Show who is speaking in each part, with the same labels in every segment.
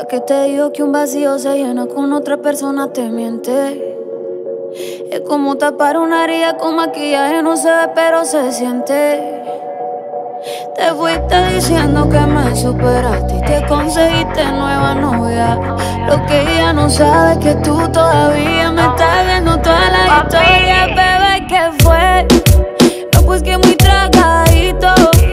Speaker 1: Que te digo que un vacío se llena con otra persona te miente. Es como tapar una herida con maquillaje, no se ve pero se siente. Te fuiste diciendo que me superaste y te conseguiste nueva novia. Lo que ella no sabe es que tú todavía me estás viendo toda la historia. Bebé, ¿qué fue? No, pues que muy tragadito.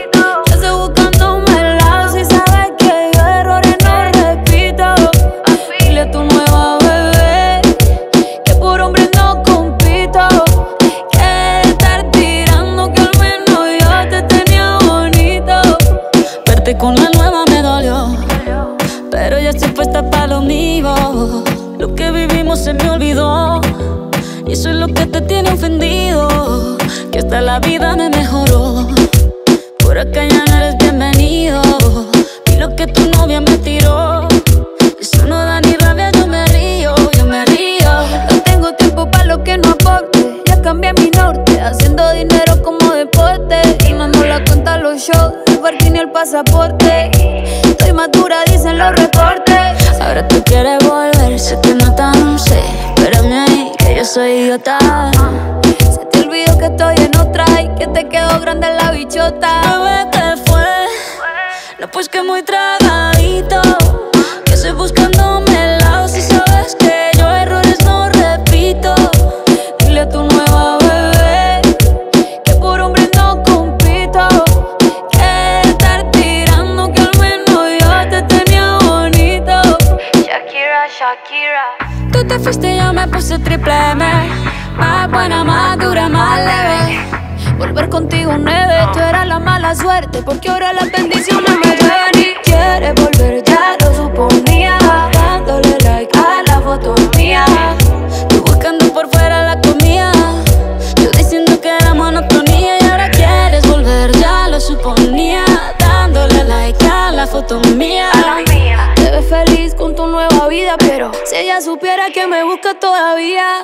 Speaker 2: Con la nueva me dolió, pero ya estoy puesta para lo mío. Lo que vivimos se me olvidó, y eso es lo que te tiene ofendido. Que hasta la vida me mejoró. Por acá ya no eres bienvenido. Y lo que tu novia me tiró, eso no da ni rabia, yo me río, yo me río.
Speaker 1: No tengo tiempo para lo que no aporte. Ya cambié mi norte, haciendo dinero como deporte. Y no la cuenta los shows, el parking y el pasaporte. Estoy madura, dicen los reportes.
Speaker 2: Ahora tú quieres volver, se te nota, no sé. Espérame ahí, que yo soy idiota.
Speaker 1: Se te olvidó que estoy en otra y que te quedó grande la bichota.
Speaker 2: Bebé, ¿qué fue? No, pues que muy tragadito, que estoy buscándome el lado. Si sabes que yo errores no repito.
Speaker 1: Dile a tu nueva bebé que por hombre no compito. Que estar tirando, que al menos yo te tenía bonito.
Speaker 3: Shakira, Shakira.
Speaker 2: Tú te fuiste y yo me puse triple M. Más buena, más dura, más leve.
Speaker 1: Volver contigo nueve, tú eras la mala suerte, porque ahora las bendiciones me llueven. Y quieres volver, ya lo suponía, dándole like a la foto mía.
Speaker 2: Tú buscando por fuera la comida, yo diciendo que era monotonía. Y ahora quieres volver, ya lo suponía, dándole like a la foto mía.
Speaker 1: Te ves feliz con tu nueva vida, pero si ella supiera que me busca todavía.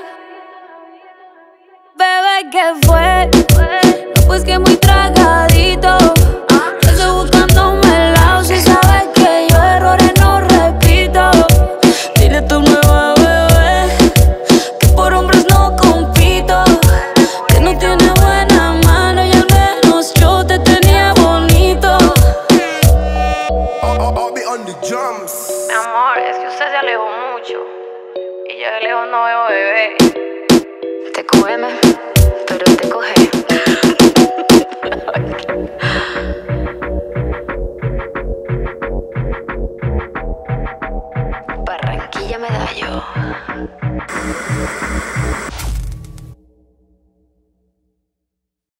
Speaker 1: Bebé, ¿qué fue? No, pues que muy tragadito. Yo estoy buscándome el lado. Si sabes que yo errores no repito.
Speaker 2: Dile a tu nueva bebé que por hombres no compito. Que no tiene buena mano y al menos yo te tenía bonito.
Speaker 4: I'll be on the drums.
Speaker 3: Mi amor, es que usted se alejó mucho y yo de lejos no veo bebé.
Speaker 2: Te come, pero te coge.
Speaker 3: Barranquilla Medallo.